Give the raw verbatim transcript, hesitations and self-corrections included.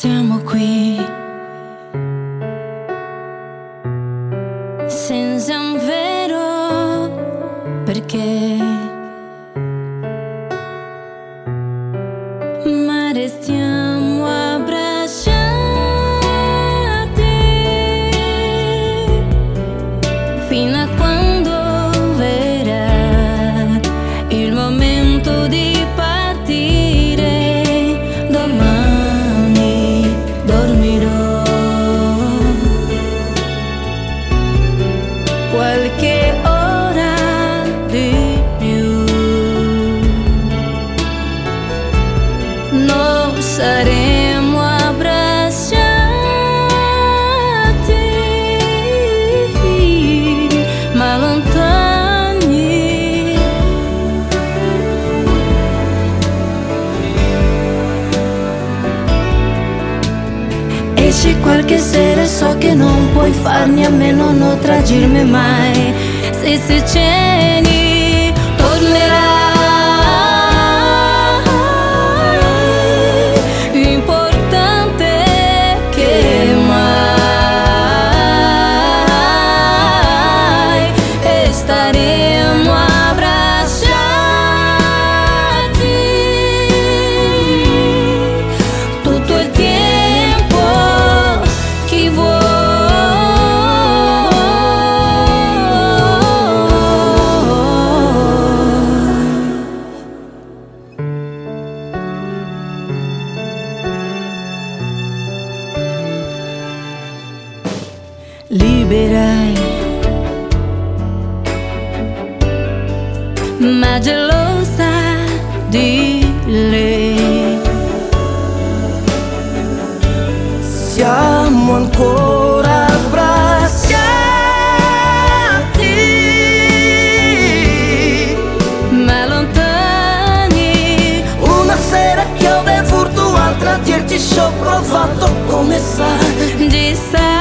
siamo qui senza un vero perché, ma restiamo abbracciati fino a quando verrà il momento di partire. Domani dormirò qualche ora di più, non saremo abbracciati ma lontani. Esci qualche sera, so che non puoi farne a meno, non tragirmi mai. Se si ceni tornerai, importante che mai, e staremo abbracciati tutto il tempo. Chi vuoi liberai, ma gelosa di lei. Siamo ancora abbracciati, Ma lontani. una sera piove furto, altra dirti ci ho provato, come sai. Di sai